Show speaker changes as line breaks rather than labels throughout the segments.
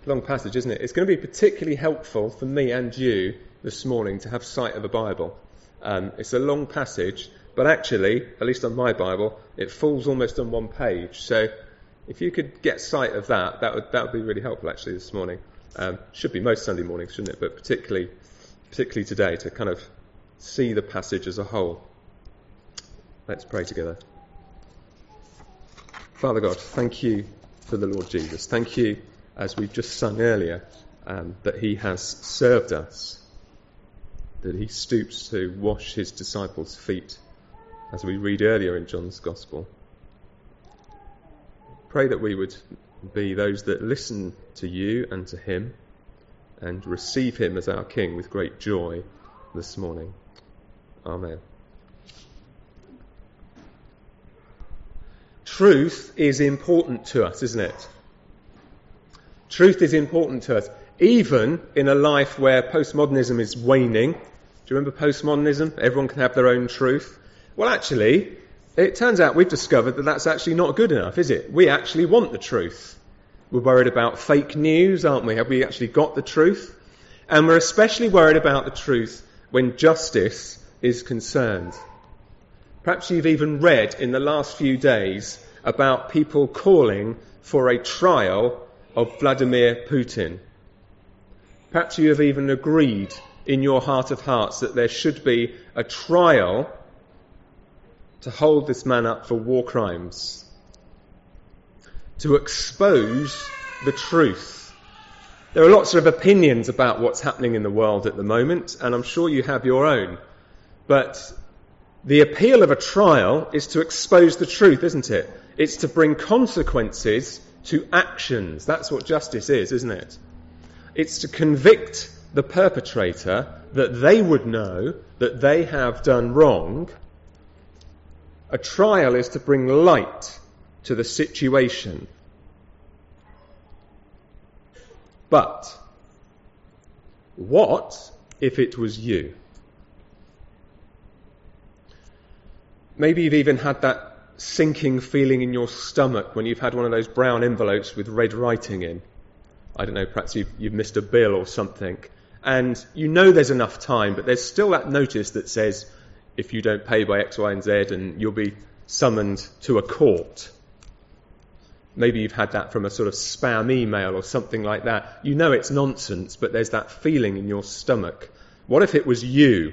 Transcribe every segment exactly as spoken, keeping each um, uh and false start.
Long passage, isn't it? It's going to be particularly helpful for me and you this morning to have sight of a Bible. Um, it's a long passage, but actually, at least on my Bible, it falls almost on one page. So if you could get sight of that, that would that would be really helpful actually this morning. Um, should be most Sunday mornings, shouldn't it? But particularly, particularly today, to kind of see the passage as a whole. Let's pray together. Father God, thank you for the Lord Jesus. Thank you, as we've just sung earlier, um, that he has served us, that he stoops to wash his disciples' feet, as we read earlier in John's Gospel. Pray that we would be those that listen to you and to him and receive him as our King with great joy this morning. Amen. Truth is important to us, isn't it? Truth is important to us, even in a life where postmodernism is waning. Do you remember postmodernism? Everyone can have their own truth. Well, actually, it turns out we've discovered that that's actually not good enough, is it? We actually want the truth. We're worried about fake news, aren't we? Have we actually got the truth? And we're especially worried about the truth when justice is concerned. Perhaps you've even read in the last few days about people calling for a trial of Vladimir Putin. Perhaps you have even agreed in your heart of hearts that there should be a trial to hold this man up for war crimes, to expose the truth. There are lots of opinions about what's happening in the world at the moment, and I'm sure you have your own. But the appeal of a trial is to expose the truth, isn't it? It's to bring consequences to actions. That's what justice is, isn't it? It's to convict the perpetrator that they would know that they have done wrong. A trial is to bring light to the situation. But what if it was you? Maybe you've even had that sinking feeling in your stomach when you've had one of those brown envelopes with red writing in. I don't know, perhaps you've, you've missed a bill or something. And you know there's enough time, but there's still that notice that says, if you don't pay by X, Y, and Z, and you'll be summoned to a court. Maybe you've had that from a sort of spam email or something like that. You know it's nonsense, but there's that feeling in your stomach. What if it was you?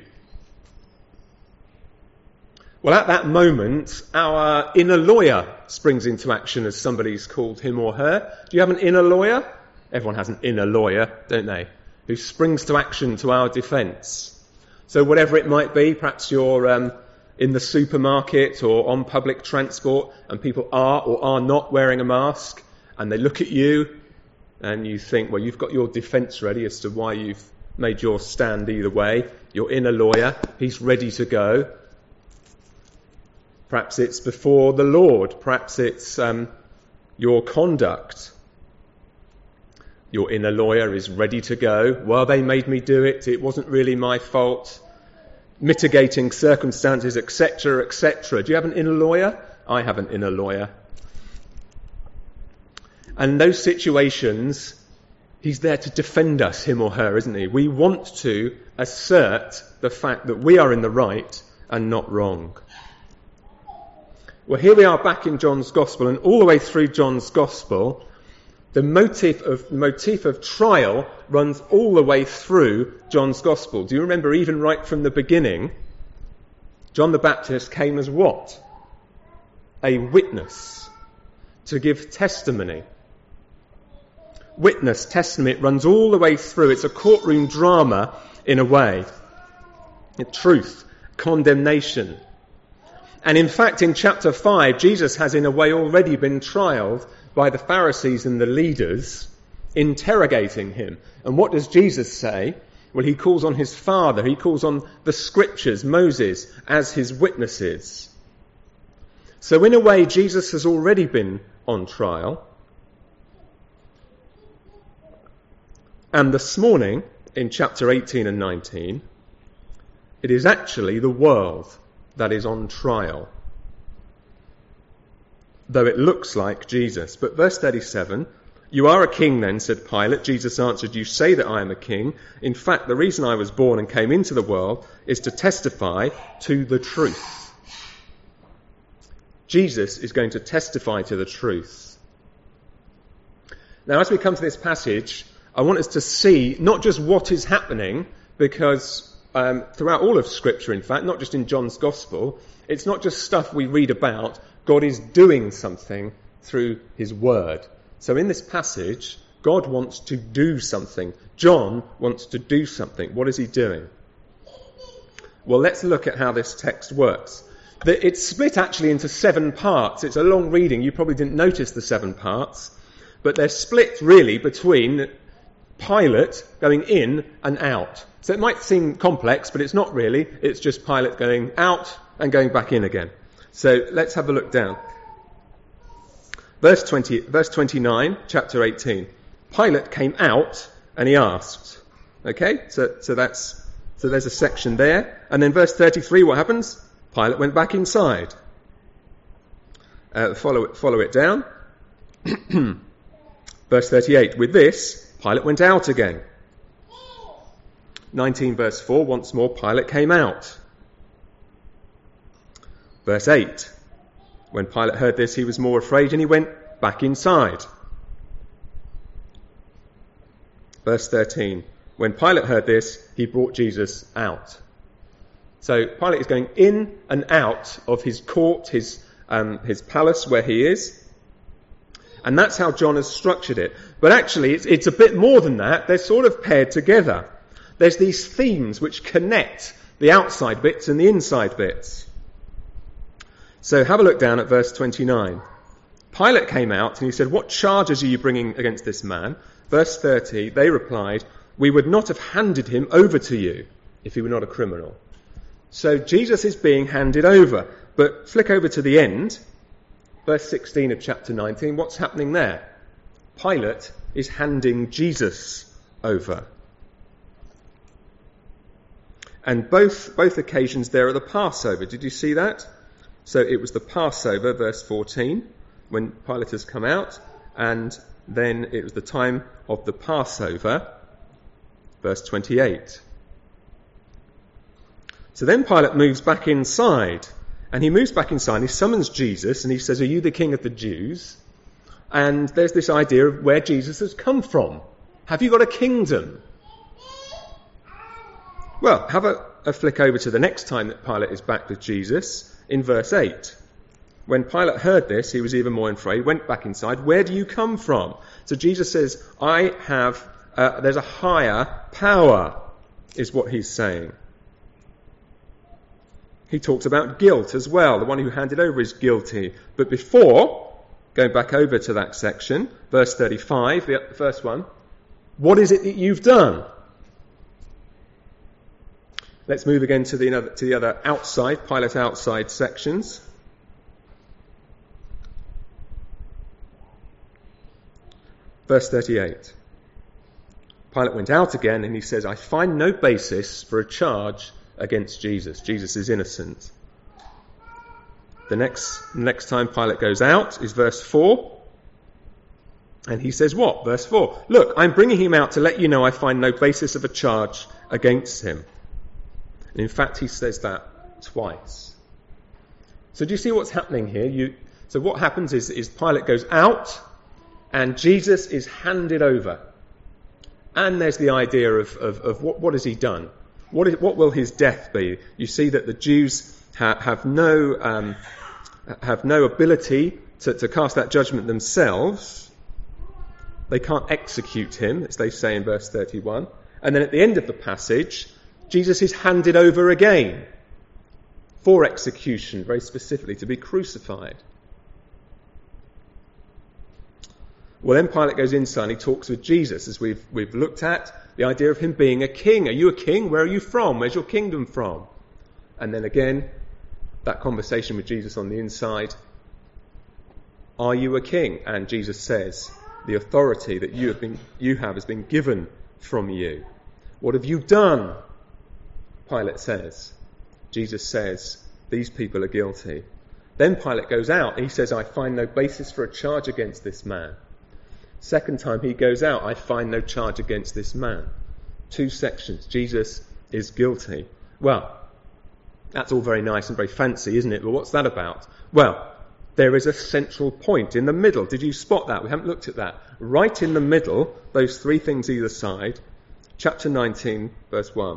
Well, at that moment, our inner lawyer springs into action, as somebody's called him or her. Do you have an inner lawyer? Everyone has an inner lawyer, don't they? Who springs to action to our defence. So whatever it might be, perhaps you're um, in the supermarket or on public transport and people are or are not wearing a mask, and they look at you and you think, well, you've got your defence ready as to why you've made your stand either way. Your inner lawyer, he's ready to go. Perhaps it's before the Lord. Perhaps it's um, your conduct. Your inner lawyer is ready to go. Well, they made me do it. It wasn't really my fault. Mitigating circumstances, et cetera, et cetera. Do you have an inner lawyer? I have an inner lawyer. And in those situations, he's there to defend us, him or her, isn't he? We want to assert the fact that we are in the right and not wrong. Well, here we are back in John's Gospel, and all the way through John's Gospel, the motif of motif of trial runs all the way through John's Gospel. Do you remember, even right from the beginning, John the Baptist came as what? A witness, to give testimony. Witness, testimony, it runs all the way through. It's a courtroom drama in a way. Truth, condemnation. And in fact, in chapter five, Jesus has in a way already been trialed by the Pharisees and the leaders, interrogating him. And what does Jesus say? Well, he calls on his Father, he calls on the Scriptures, Moses, as his witnesses. So in a way, Jesus has already been on trial. And this morning, in chapter eighteen and nineteen, it is actually the world that is on trial, though it looks like Jesus. But verse thirty-seven, "You are a king then," said Pilate. Jesus answered, "You say that I am a king. In fact, the reason I was born and came into the world is to testify to the truth." Jesus is going to testify to the truth. Now, as we come to this passage, I want us to see not just what is happening, because um, throughout all of Scripture, in fact, not just in John's Gospel, it's not just stuff we read about. God is doing something through his word. So in this passage, God wants to do something. John wants to do something. What is he doing? Well, let's look at how this text works. It's split actually into seven parts. It's a long reading. You probably didn't notice the seven parts. But they're split really between Pilate going in and out. So it might seem complex, but it's not really. It's just Pilate going out and going back in again. So let's have a look down. Verse twenty, verse twenty-nine, chapter eighteen. Pilate came out and he asked. Okay, so so that's so there's a section there. And then verse thirty-three, what happens? Pilate went back inside. Uh, follow it, follow it down. Verse thirty-eight. With this, Pilate went out again. nineteen verse four. Once more, Pilate came out. Verse eight. When Pilate heard this, he was more afraid and he went back inside. Verse thirteen. When Pilate heard this, he brought Jesus out. So Pilate is going in and out of his court, his um, his palace where he is. And that's how John has structured it. But actually, it's, it's a bit more than that. They're sort of paired together. There's these themes which connect the outside bits and the inside bits. So have a look down at verse twenty-nine. Pilate came out and he said, "What charges are you bringing against this man?" Verse thirty, they replied, "We would not have handed him over to you if he were not a criminal." So Jesus is being handed over. But flick over to the end, verse sixteen of chapter nineteen. What's happening there? Pilate is handing Jesus over. And both, both occasions there are the Passover. Did you see that? So it was the Passover, verse fourteen, when Pilate has come out, and then it was the time of the Passover, verse twenty-eight. So then Pilate moves back inside, and he moves back inside, and he summons Jesus, and he says, "Are you the king of the Jews?" And there's this idea of where Jesus has come from. Have you got a kingdom? Well, have a, a flick over to the next time that Pilate is back with Jesus, in verse eight. When Pilate heard this, he was even more afraid, went back inside. "Where do you come from?" So Jesus says, I have, uh, there's a higher power, is what he's saying. He talks about guilt as well. The one who handed over is guilty. But before, going back over to that section, verse thirty-five, the first one, what is it that you've done? Let's move again to the, to the other outside, Pilate outside sections. Verse thirty-eight. Pilate went out again and he says, "I find no basis for a charge against Jesus." Jesus is innocent. The next, next time Pilate goes out is verse four. And he says what? Verse four. "Look, I'm bringing him out to let you know I find no basis of a charge against him." And in fact, he says that twice. So do you see what's happening here? You, so what happens is, is Pilate goes out and Jesus is handed over. And there's the idea of, of, of what, what has he done? What, is, what will his death be? You see that the Jews ha, have no um, have no ability to, to cast that judgment themselves. They can't execute him, as they say in verse thirty-one. And then at the end of the passage, Jesus is handed over again for execution, very specifically, to be crucified. Well, then Pilate goes inside and he talks with Jesus, as we've we've looked at, the idea of him being a king. Are you a king? Where are you from? Where's your kingdom from? And then again, that conversation with Jesus on the inside. Are you a king? And Jesus says, the authority that you have been you have has been given from you. What have you done? Pilate says. Jesus says, these people are guilty. Then Pilate goes out and he says, I find no basis for a charge against this man. Second time he goes out, I find no charge against this man. Two sections. Jesus is guilty. Well, that's all very nice and very fancy, isn't it? But what's that about? Well, there is a central point in the middle. Did you spot that? We haven't looked at that. Right in the middle, those three things either side, chapter nineteen, verse one.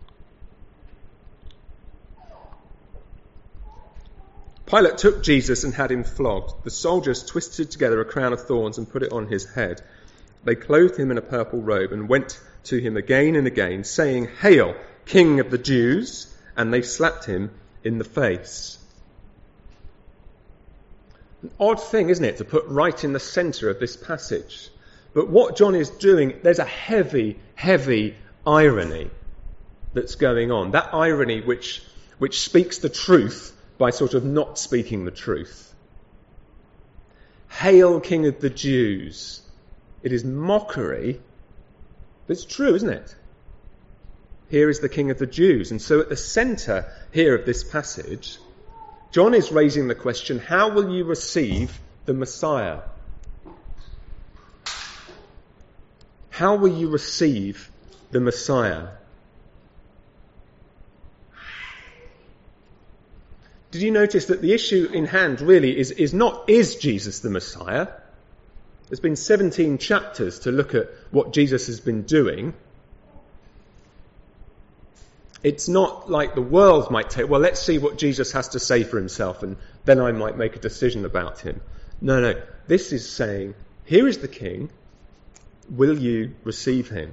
Pilate took Jesus and had him flogged. The soldiers twisted together a crown of thorns and put it on his head. They clothed him in a purple robe and went to him again and again, saying, "Hail, King of the Jews!" And they slapped him in the face. An odd thing, isn't it, to put right in the centre of this passage. But what John is doing, there's a heavy, heavy irony that's going on. That irony which, which speaks the truth by sort of not speaking the truth. Hail, King of the Jews. It is mockery, but it's true, isn't it? Here is the King of the Jews. And so at the centre here of this passage, John is raising the question, how will you receive the Messiah? How will you receive the Messiah? Did you notice that the issue in hand really is, is not, is Jesus the Messiah? There's been seventeen chapters to look at what Jesus has been doing. It's not like the world might take, well, let's see what Jesus has to say for himself and then I might make a decision about him. No, no. This is saying, here is the King. Will you receive him?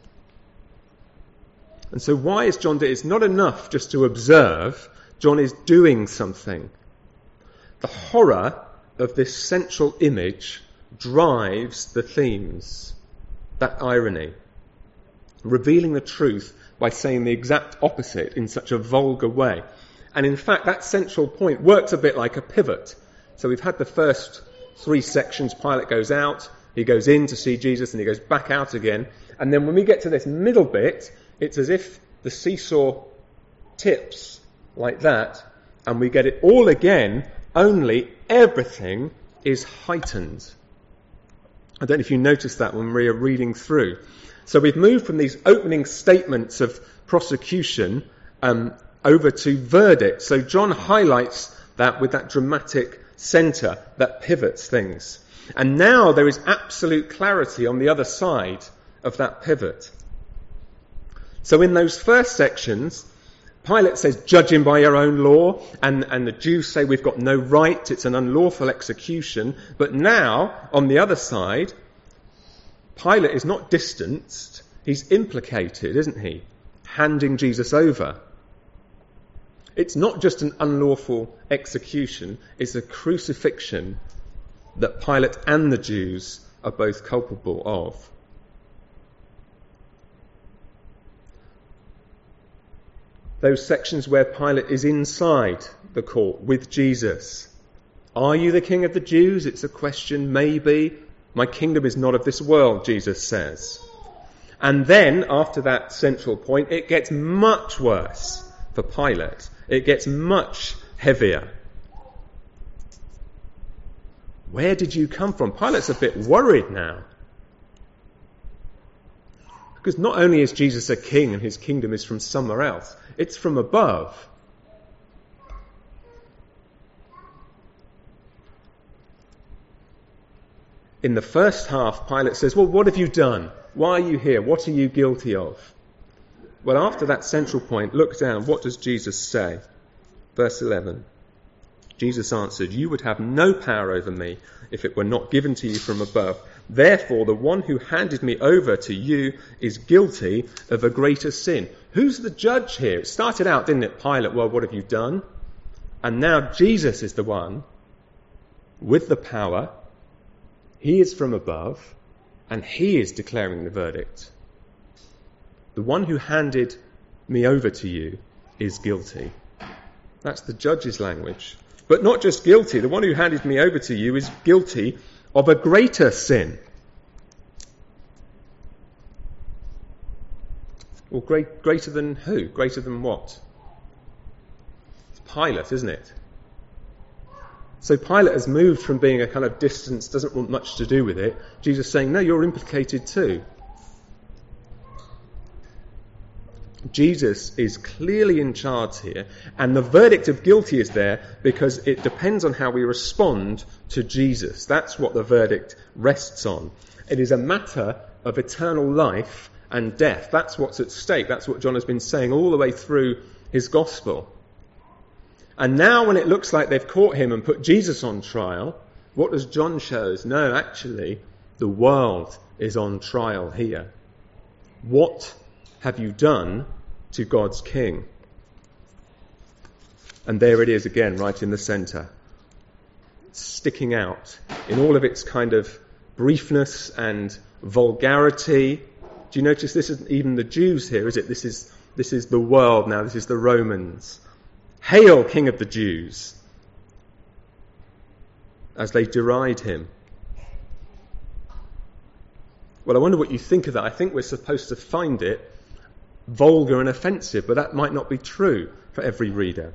And so why is John doing it? It's not enough just to observe. John is doing something. The horror of this central image drives the themes. That irony. Revealing the truth by saying the exact opposite in such a vulgar way. And in fact, that central point works a bit like a pivot. So we've had the first three sections. Pilate goes out, he goes in to see Jesus, and he goes back out again. And then when we get to this middle bit, it's as if the seesaw tips like that, and we get it all again, only everything is heightened. I don't know if you noticed that when we were reading through. So we've moved from these opening statements of prosecution um, over to verdict. So John highlights that with that dramatic centre that pivots things. And now there is absolute clarity on the other side of that pivot. So in those first sections, Pilate says, judge him by your own law, and, and the Jews say we've got no right, it's an unlawful execution. But now, on the other side, Pilate is not distanced, he's implicated, isn't he? Handing Jesus over. It's not just an unlawful execution, it's a crucifixion that Pilate and the Jews are both culpable of. Those sections where Pilate is inside the court with Jesus. Are you the King of the Jews? It's a question, maybe. My kingdom is not of this world, Jesus says. And then, after that central point, it gets much worse for Pilate. It gets much heavier. Where did you come from? Pilate's a bit worried now. Because not only is Jesus a king and his kingdom is from somewhere else, it's from above. In the first half, Pilate says, well, what have you done? Why are you here? What are you guilty of? Well, after that central point, look down. What does Jesus say? Verse eleven. Jesus answered, you would have no power over me if it were not given to you from above. Therefore, the one who handed me over to you is guilty of a greater sin. Who's the judge here? It started out, didn't it, Pilate, well, what have you done? And now Jesus is the one with the power. He is from above, and he is declaring the verdict. The one who handed me over to you is guilty. That's the judge's language. But not just guilty. The one who handed me over to you is guilty of a greater sin. Well, great, greater than who? Greater than what? It's Pilate, isn't it? So Pilate has moved from being a kind of distance, doesn't want much to do with it. Jesus is saying, no, you're implicated too. Jesus is clearly in charge here, and the verdict of guilty is there because it depends on how we respond to Jesus. That's what the verdict rests on. It is a matter of eternal life and death. That's what's at stake. That's what John has been saying all the way through his gospel. And now when it looks like they've caught him and put Jesus on trial, what does John show us? No, actually, the world is on trial here. What have you done to God's King? And there it is again, right in the centre, sticking out in all of its kind of briefness and vulgarity. Do you notice this isn't even the Jews here, is it? This is this is the world now. This is the Romans. Hail, King of the Jews! As they deride him. Well, I wonder what you think of that. I think we're supposed to find it vulgar and offensive, but that might not be true for every reader.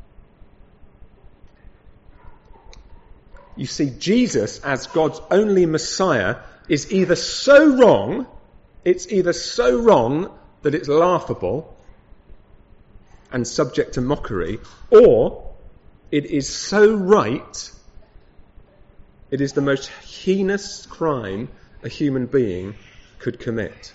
You see, Jesus as God's only Messiah is either so wrong, it's either so wrong that it's laughable and subject to mockery, or it is so right, it is the most heinous crime a human being could commit.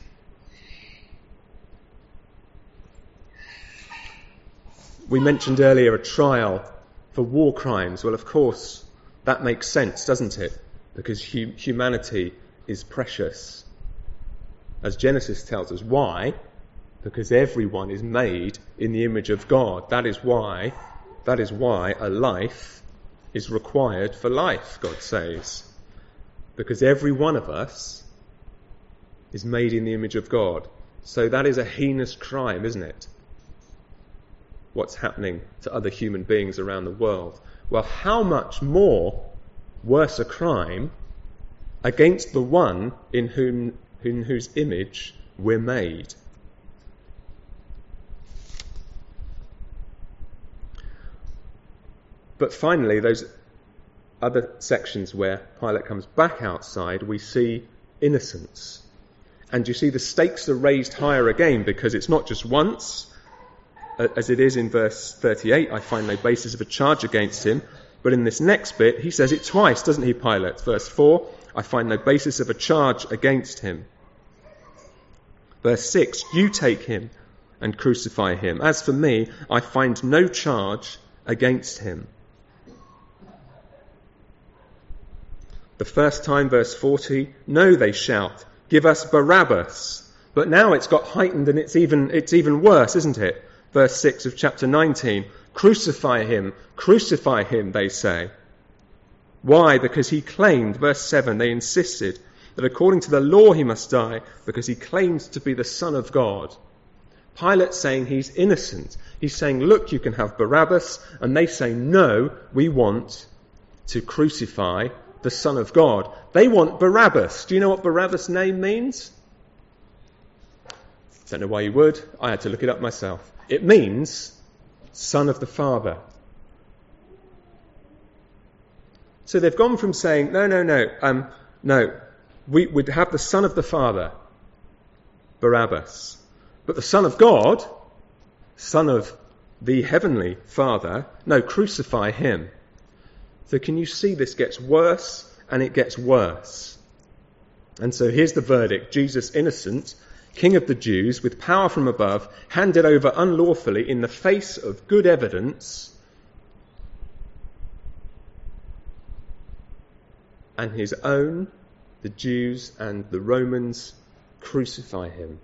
We mentioned earlier a trial for war crimes. Well, of course, that makes sense, doesn't it? Because hu- humanity is precious. As Genesis tells us. Why? Because everyone is made in the image of God. That is why, that is why a life is required for life, God says. Because every one of us is made in the image of God. So that is a heinous crime, isn't it? What's happening to other human beings around the world. Well, how much more worse a crime against the one in whom in whose image we're made. But finally, those other sections where Pilate comes back outside, we see innocence. And you see the stakes are raised higher again, because it's not just once, as it is in verse thirty-eight, I find no basis of a charge against him. But in this next bit, he says it twice, doesn't he, Pilate? Verse four, I find no basis of a charge against him. Verse six, you take him and crucify him. As for me, I find no charge against him. The first time, verse forty, no, they shout, give us Barabbas. But now it's got heightened and it's even, it's even worse, isn't it? Verse six of chapter nineteen, crucify him, crucify him, they say. Why? Because he claimed, verse seven, they insisted that according to the law he must die because he claimed to be the Son of God. Pilate saying he's innocent. He's saying, look, you can have Barabbas, and they say, no, we want to crucify the Son of God. They want Barabbas. Do you know what Barabbas' name means? Don't know why you would. I had to look it up myself. It means Son of the Father. So they've gone from saying, no, no, no, um, no, we would have the Son of the Father, Barabbas. But the Son of God, Son of the Heavenly Father, no, crucify him. So can you see this gets worse and it gets worse? And so here's the verdict. Jesus, innocent, King of the Jews, with power from above, handed over unlawfully in the face of good evidence, and his own, the Jews and the Romans, crucify him.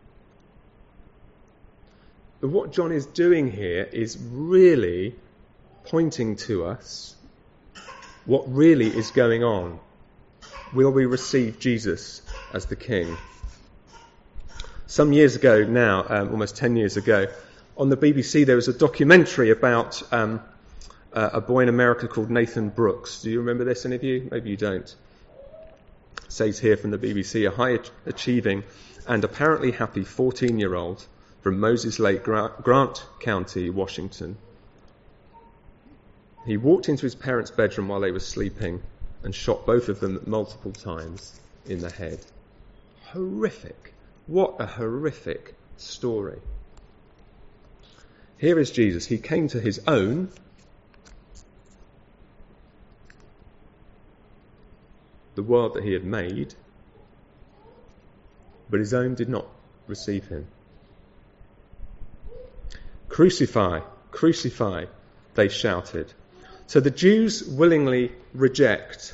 But what John is doing here is really pointing to us what really is going on. Will we receive Jesus as the King? Some years ago now, um, almost ten years ago, on the B B C there was a documentary about um, uh, a boy in America called Nathan Brooks. Do you remember this, any of you? Maybe you don't. It says here from the B B C, a high-achieving and apparently happy fourteen-year-old from Moses Lake, Grant County, Washington. He walked into his parents' bedroom while they were sleeping and shot both of them multiple times in the head. Horrific. What a horrific story. Here is Jesus. He came to his own, the world that he had made, but his own did not receive him. Crucify, crucify, they shouted. So the Jews willingly reject.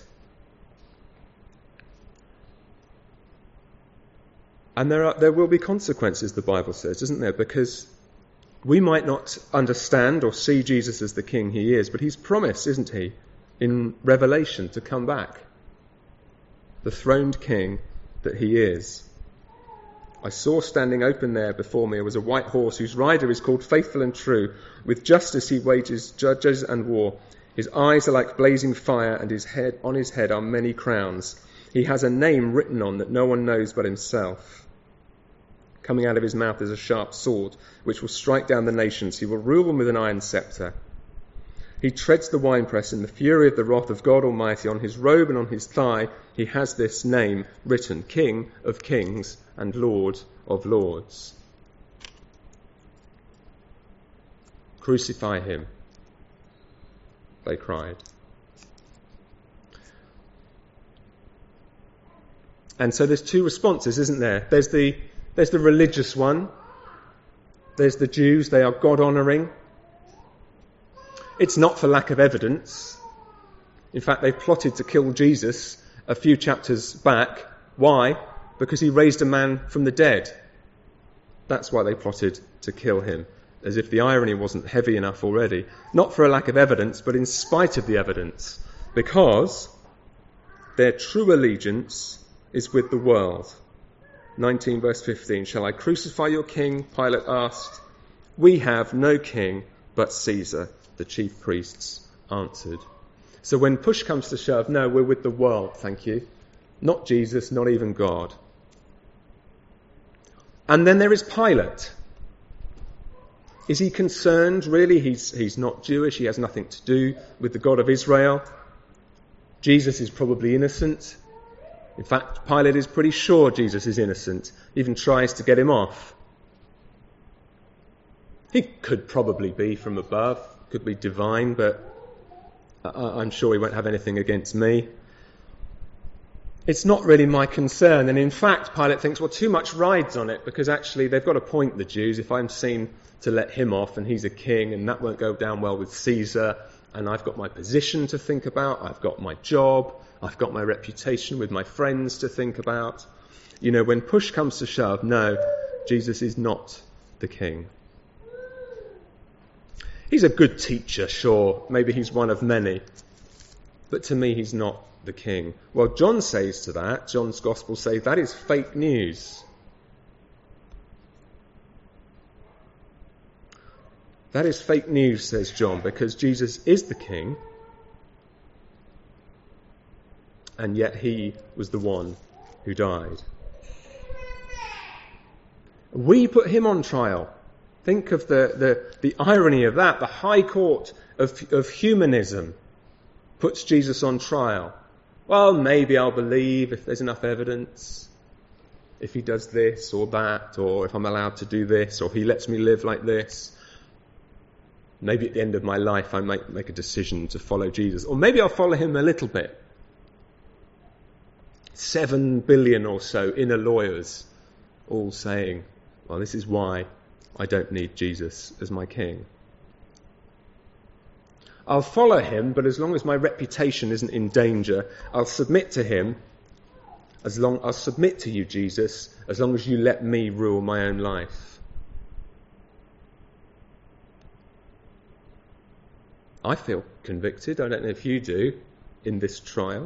And there are, there will be consequences, the Bible says, isn't there? Because we might not understand or see Jesus as the king he is, but he's promised, isn't he, in Revelation to come back. The throned king that he is. I saw standing open there before me was a white horse whose rider is called Faithful and True. With justice he wages judges and war. His eyes are like blazing fire, and his head on his head are many crowns. He has a name written on that no one knows but himself. Coming out of his mouth is a sharp sword, which will strike down the nations. He will rule them with an iron scepter. He treads the winepress in the fury of the wrath of God Almighty. On his robe and on his thigh he has this name written, King of Kings and Lord of Lords. Crucify him, they cried. And so there's two responses, isn't there? There's the, there's the religious one. There's the Jews, they are God-honouring. It's not for lack of evidence. In fact, they plotted to kill Jesus a few chapters back. Why? Because he raised a man from the dead. That's why they plotted to kill him, as if the irony wasn't heavy enough already. Not for a lack of evidence, but in spite of the evidence, because their true allegiance is with the world. nineteen verse fifteen, shall I crucify your king? Pilate asked. We have no king but Caesar, the chief priests answered. So when push comes to shove, no, we're with the world, thank you. Not Jesus, not even God. And then there is Pilate. Is he concerned? Really, he's, he's not Jewish. He has nothing to do with the God of Israel. Jesus is probably innocent. In fact, Pilate is pretty sure Jesus is innocent. Even tries to get him off. He could probably be from above, could be divine, but I'm sure he won't have anything against me. It's not really my concern. And in fact, Pilate thinks, well, too much rides on it, because actually they've got a point, the Jews. If I'm seen to let him off and he's a king, and that won't go down well with Caesar, and I've got my position to think about, I've got my job, I've got my reputation with my friends to think about. You know, when push comes to shove, no, Jesus is not the king. He's a good teacher, sure. Maybe he's one of many. But to me, he's not the king. Well, John says to that, John's Gospel says, that is fake news. That is fake news, says John, because Jesus is the king, and yet he was the one who died. We put him on trial. Think of the, the, the irony of that. The High Court of, of humanism puts Jesus on trial. Well, maybe I'll believe if there's enough evidence, if he does this or that, or if I'm allowed to do this, or he lets me live like this. Maybe at the end of my life I might make a decision to follow Jesus. Or maybe I'll follow him a little bit. Seven billion or so inner lawyers all saying, well, this is why I don't need Jesus as my king. I'll follow him, but as long as my reputation isn't in danger, I'll submit to him. As long I'll submit to you, Jesus, as long as you let me rule my own life. I feel convicted, I don't know if you do, in this trial.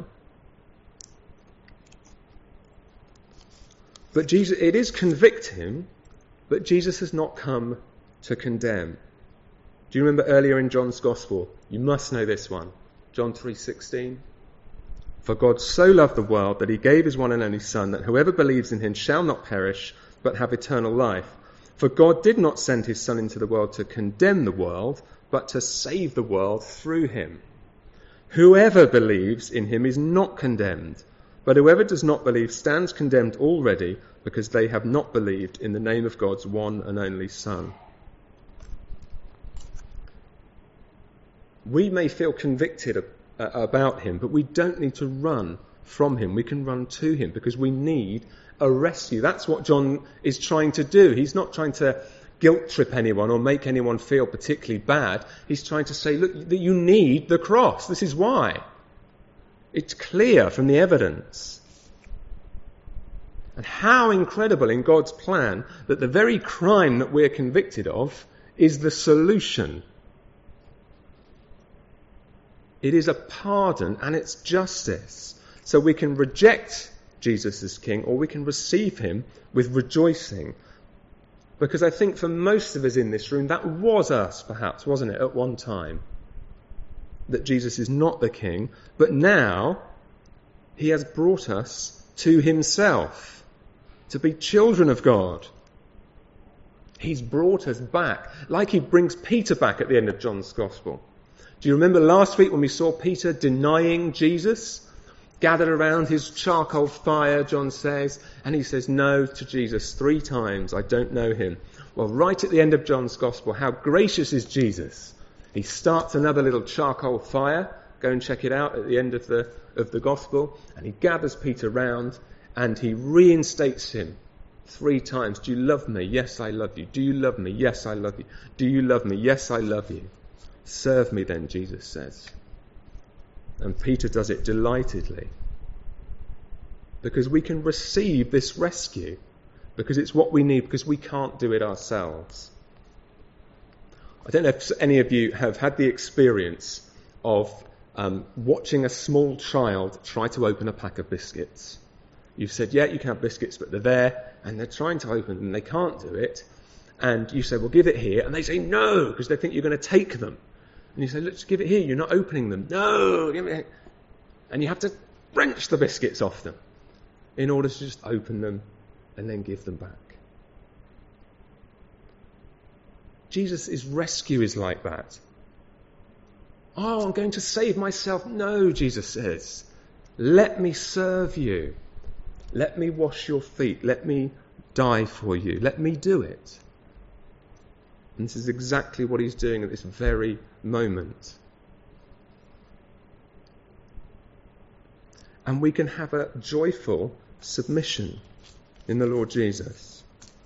But Jesus, it is convict him, but Jesus has not come to condemn. Do you remember earlier in John's Gospel? You must know this one. John three sixteen. For God so loved the world that he gave his one and only Son, that whoever believes in him shall not perish, but have eternal life. For God did not send his Son into the world to condemn the world, but to save the world through him. Whoever believes in him is not condemned, but whoever does not believe stands condemned already, because they have not believed in the name of God's one and only Son. We may feel convicted uh, about him, but we don't need to run from him. We can run to him because we need a rescue. That's what John is trying to do. He's not trying to guilt trip anyone or make anyone feel particularly bad. He's trying to say, look, that you need the cross. This is why. It's clear from the evidence. And how incredible in God's plan that the very crime that we're convicted of is the solution. It is a pardon and it's justice. So we can reject Jesus as King, or we can receive him with rejoicing. Because I think for most of us in this room, that was us, perhaps, wasn't it, at one time? That Jesus is not the King, but now he has brought us to himself, to be children of God. He's brought us back, like he brings Peter back at the end of John's Gospel. Do you remember last week when we saw Peter denying Jesus? Gathered around his charcoal fire, John says, and he says no to Jesus three times. I don't know him. Well, right at the end of John's Gospel, how gracious is Jesus. He starts another little charcoal fire. Go and check it out at the end of the of the Gospel. And he gathers Peter round and he reinstates him three times. Do you love me? Yes, I love you. Do you love me? Yes, I love you. Do you love me? Yes, I love you. Serve me then, Jesus says. And Peter does it delightedly. Because we can receive this rescue. Because it's what we need, because we can't do it ourselves. I don't know if any of you have had the experience of um, watching a small child try to open a pack of biscuits. You've said, yeah, you can have biscuits, but they're there, and they're trying to open them, and they can't do it. And you say, well, give it here. And they say, no, because they think you're going to take them. And you say, let's give it here, you're not opening them. No, give it here. And you have to wrench the biscuits off them in order to just open them and then give them back. Jesus' rescue is like that. Oh, I'm going to save myself. No, Jesus says, let me serve you. Let me wash your feet. Let me die for you. Let me do it. And this is exactly what he's doing at this very moment. And we can have a joyful submission in the Lord Jesus.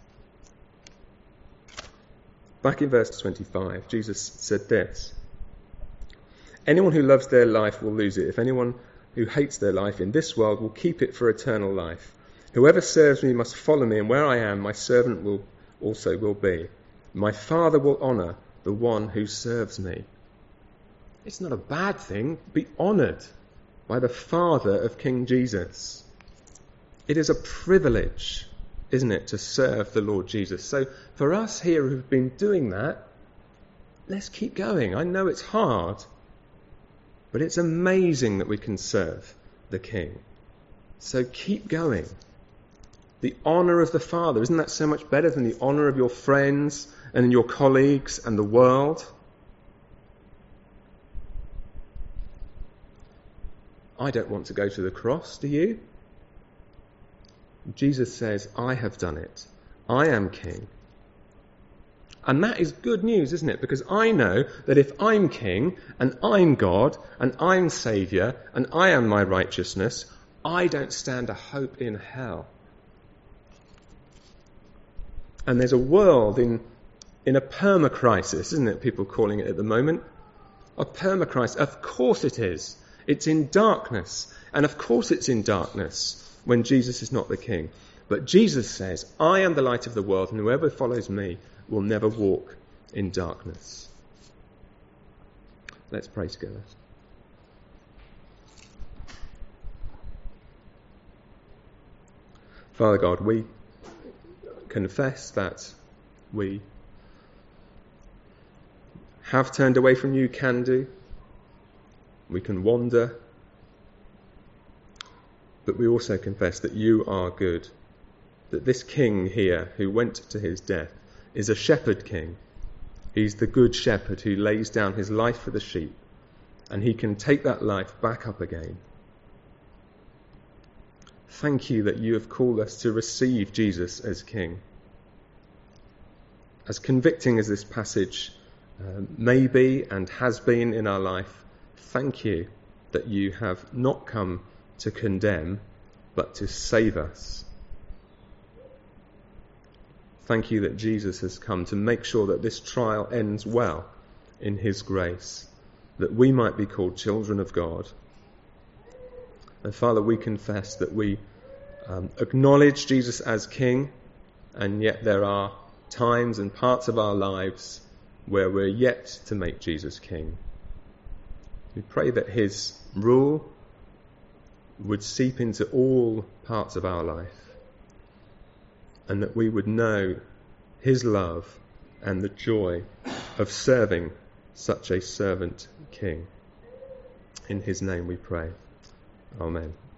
Back in verse twenty-five, Jesus said this: anyone who loves their life will lose it. If anyone who hates their life in this world will keep it for eternal life. Whoever serves me must follow me, and where I am, my servant will also will be. My Father will honour the one who serves me. It's not a bad thing. Be honoured by the Father of King Jesus. It is a privilege, isn't it, to serve the Lord Jesus. So for us here who've been doing that, let's keep going. I know it's hard, but it's amazing that we can serve the King. So keep going. The honour of the Father, isn't that so much better than the honour of your friends and your colleagues and the world? I don't want to go to the cross, do you? Jesus says, I have done it. I am King. And that is good news, isn't it? Because I know that if I'm King and I'm God and I'm Saviour and I am my righteousness, I don't stand a hope in hell. And there's a world in in a perma-crisis, isn't it? People calling it at the moment. A perma-crisis. Of course it is. It's in darkness. And of course it's in darkness when Jesus is not the King. But Jesus says, I am the light of the world, and whoever follows me will never walk in darkness. Let's pray together. Father God, we confess that we have turned away from you, can do. We can wander. But we also confess that you are good. That this King here, who went to his death, is a shepherd king. He's the good shepherd who lays down his life for the sheep, and he can take that life back up again. Thank you that you have called us to receive Jesus as King. As convicting as this passage uh, may be and has been in our life, thank you that you have not come to condemn, but to save us. Thank you that Jesus has come to make sure that this trial ends well in his grace, that we might be called children of God. And Father, we confess that we um, acknowledge Jesus as King, and yet there are times and parts of our lives where we're yet to make Jesus King. We pray that his rule would seep into all parts of our life, and that we would know his love and the joy of serving such a servant King. In his name we pray. Amen.